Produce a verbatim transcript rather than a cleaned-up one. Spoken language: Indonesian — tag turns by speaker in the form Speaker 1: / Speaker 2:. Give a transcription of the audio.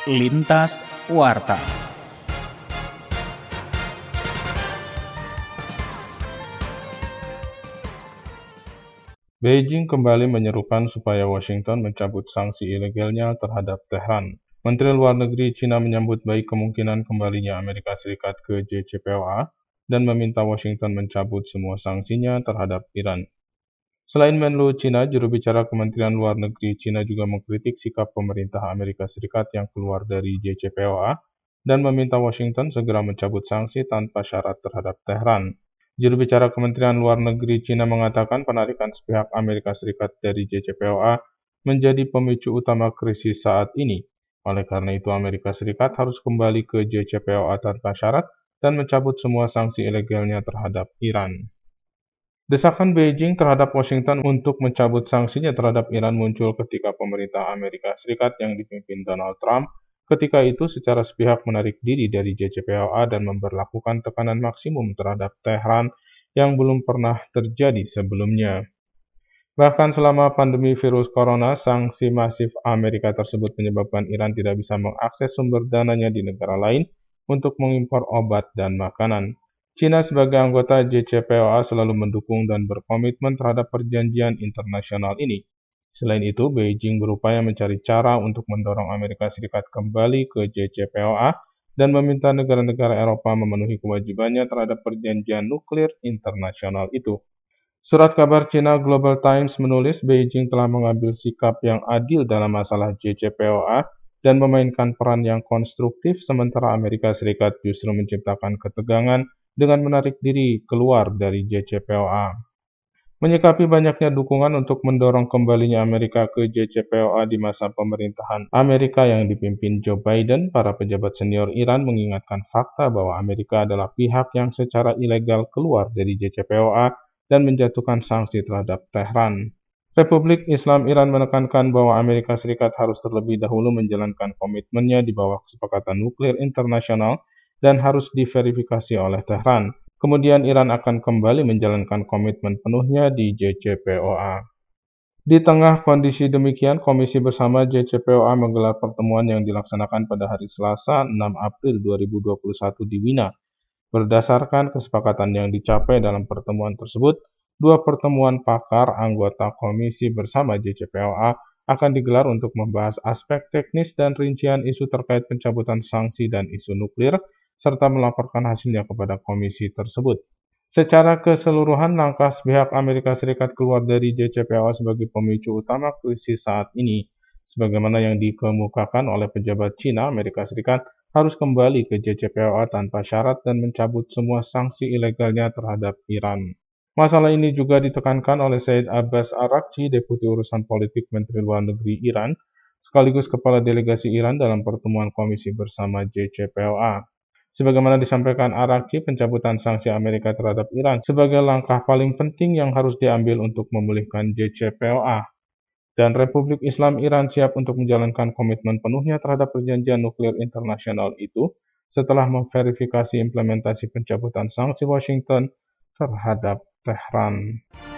Speaker 1: Lintas Warta.
Speaker 2: Beijing kembali menyerukan supaya Washington mencabut sanksi ilegalnya terhadap Tehran. Menteri Luar Negeri China menyambut baik kemungkinan kembalinya Amerika Serikat ke J C P O A dan meminta Washington mencabut semua sanksinya terhadap Iran. Selain Menlu China, juru bicara Kementerian Luar Negeri China juga mengkritik sikap pemerintah Amerika Serikat yang keluar dari J C P O A dan meminta Washington segera mencabut sanksi tanpa syarat terhadap Tehran. Juru bicara Kementerian Luar Negeri China mengatakan penarikan sepihak Amerika Serikat dari J C P O A menjadi pemicu utama krisis saat ini. Oleh karena itu, Amerika Serikat harus kembali ke J C P O A tanpa syarat dan mencabut semua sanksi ilegalnya terhadap Iran. Desakan Beijing terhadap Washington untuk mencabut sanksinya terhadap Iran muncul ketika pemerintah Amerika Serikat yang dipimpin Donald Trump ketika itu secara sepihak menarik diri dari J C P O A dan memberlakukan tekanan maksimum terhadap Tehran yang belum pernah terjadi sebelumnya. Bahkan selama pandemi virus corona, sanksi masif Amerika tersebut menyebabkan Iran tidak bisa mengakses sumber dananya di negara lain untuk mengimpor obat dan makanan. China sebagai anggota J C P O A selalu mendukung dan berkomitmen terhadap perjanjian internasional ini. Selain itu, Beijing berupaya mencari cara untuk mendorong Amerika Serikat kembali ke J C P O A dan meminta negara-negara Eropa memenuhi kewajibannya terhadap perjanjian nuklir internasional itu. Surat kabar China Global Times menulis Beijing telah mengambil sikap yang adil dalam masalah J C P O A dan memainkan peran yang konstruktif sementara Amerika Serikat justru menciptakan ketegangan dengan menarik diri keluar dari J C P O A. Menyikapi banyaknya dukungan untuk mendorong kembalinya Amerika ke J C P O A di masa pemerintahan Amerika yang dipimpin Joe Biden, para pejabat senior Iran mengingatkan fakta bahwa Amerika adalah pihak yang secara ilegal keluar dari J C P O A dan menjatuhkan sanksi terhadap Tehran. Republik Islam Iran menekankan bahwa Amerika Serikat harus terlebih dahulu menjalankan komitmennya di bawah kesepakatan nuklir internasional dan harus diverifikasi oleh Tehran. Kemudian Iran akan kembali menjalankan komitmen penuhnya di J C P O A. Di tengah kondisi demikian, Komisi Bersama J C P O A menggelar pertemuan yang dilaksanakan pada hari Selasa enam April dua ribu dua puluh satu di Wina. Berdasarkan kesepakatan yang dicapai dalam pertemuan tersebut, dua pertemuan pakar anggota Komisi Bersama J C P O A akan digelar untuk membahas aspek teknis dan rincian isu terkait pencabutan sanksi dan isu nuklir, serta melaporkan hasilnya kepada komisi tersebut. Secara keseluruhan, langkah sepihak Amerika Serikat keluar dari J C P O A sebagai pemicu utama krisis saat ini. Sebagaimana yang dikemukakan oleh pejabat China, Amerika Serikat harus kembali ke J C P O A tanpa syarat dan mencabut semua sanksi ilegalnya terhadap Iran. Masalah ini juga ditekankan oleh Said Abbas Araghchi, Deputi Urusan Politik Menteri Luar Negeri Iran, sekaligus Kepala Delegasi Iran dalam pertemuan Komisi Bersama J C P O A. Sebagaimana disampaikan Araghchi, pencabutan sanksi Amerika terhadap Iran sebagai langkah paling penting yang harus diambil untuk memulihkan J C P O A. Dan Republik Islam Iran siap untuk menjalankan komitmen penuhnya terhadap perjanjian nuklir internasional itu setelah memverifikasi implementasi pencabutan sanksi Washington terhadap Tehran.